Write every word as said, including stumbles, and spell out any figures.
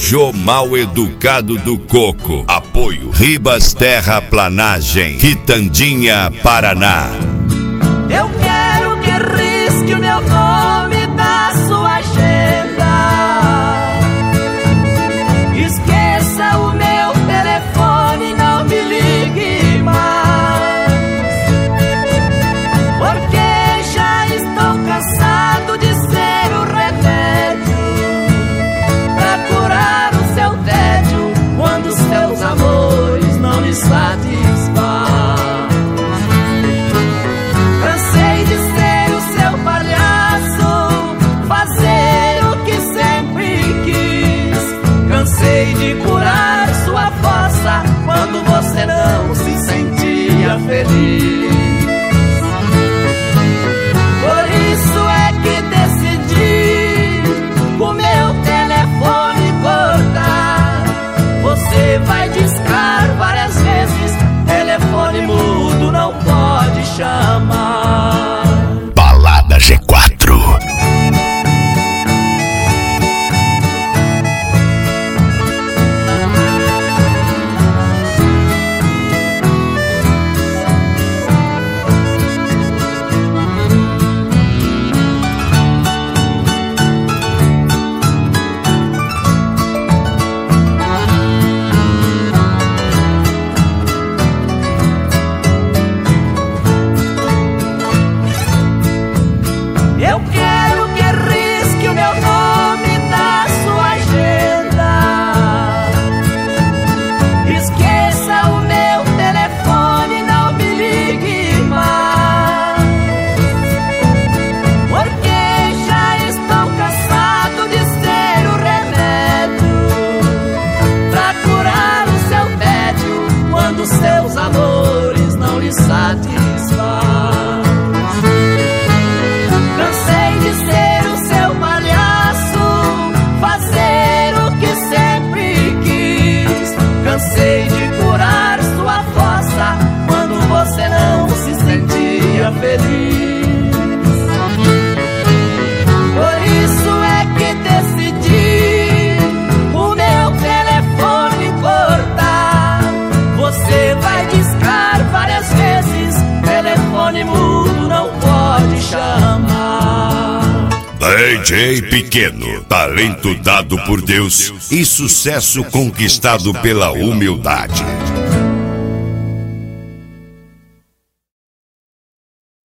Jô Mal Educado do Coco. Apoio Ribas Terraplanagem, Quitandinha, Paraná. Eu quero que risque o meu nome da sua agenda. Esqueça o meu telefone, não me ligue mais, porque já estou cansado de ser o remédio pra curar o seu tédio quando seus amores não lhe satisfazem. Cansei de ser o seu palhaço, fazer o que sempre quis. Cansei de curar sua fossa quando você não se sentia feliz. Por isso é que decidi o meu telefone cortar. Você vai discar várias vezes, telefone mudo não pode chamar. Balada G quatro. Eu quero que risque o meu nome da sua agenda. Esqueça o meu telefone, não me ligue mais, porque já estou cansado de ser o remédio pra curar o seu tédio quando seus amores não lhe satisfazem. Cansei de ser o seu palhaço, fazer o que sempre quis. Cansei de curar sua fossa quando você não se sentia feliz. Por isso é que decidi o meu telefone cortar. Você vai discar várias vezes, telefone mudo não pode chamar. D J Pequeno, talento dado por Deus e sucesso conquistado pela humildade.